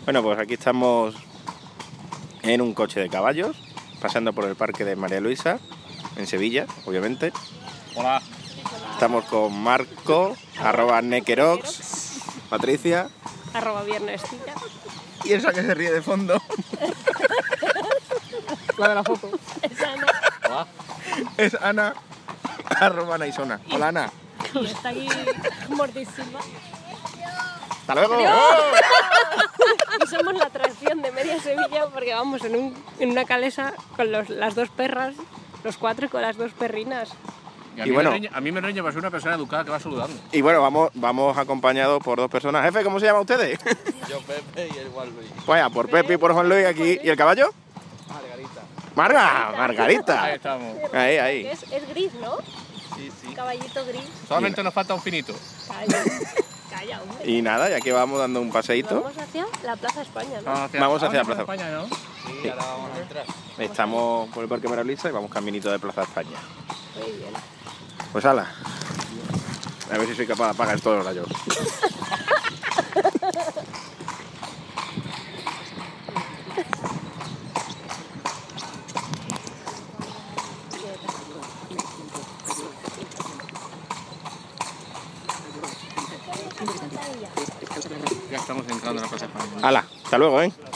Bueno, pues aquí estamos en un coche de caballos, pasando por el parque de María Luisa, en Sevilla, obviamente. Hola. Estamos con Marco, @Nekerox, Patricia, @Viernescita. y esa que se ríe de fondo. La de la foto. Es Ana. Hola. Es Ana, @Naisona. Hola, Ana. Y está aquí Mortis Silva. ¡Hasta luego! Y somos la atracción de media Sevilla porque vamos en una calesa con las dos perras, los cuatro con las dos perrinas. Y bueno, a mí me reñe para ser una persona educada que va saludando. Y bueno, vamos acompañados por dos personas. Jefe, ¿cómo se llama ustedes? Yo, Pepe y el Juan Luis. Vaya, por Pepe y por Juan Luis aquí. ¿Y el caballo? Margarita. Margarita. Ahí estamos. Ahí. Es gris, ¿no? Sí, sí. Caballito gris. Solamente nos falta un finito. Calla, hombre. Y nada, ya que vamos dando un paseíto. Vamos hacia la Plaza España, ¿no? Vamos hacia la Plaza España, ¿no? Sí, ahora vamos a entrar. Estamos por el Parque María Luisa y vamos caminito de Plaza España. Muy bien. Pues ala. A ver si soy capaz de apagar todos los rayos. Ya estamos entrando en la Plaza España. Ala, hasta luego, ¿eh?